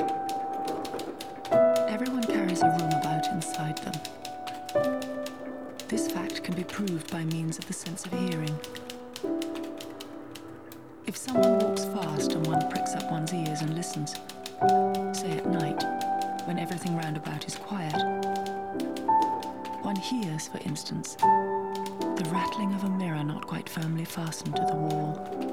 Everyone carries a room about inside them. This fact can be proved by means of the sense of hearing. If someone walks fast and one pricks up one's ears and listens, say at night, when everything round about is quiet, one hears, for instance, the rattling of a mirror not quite firmly fastened to the wall.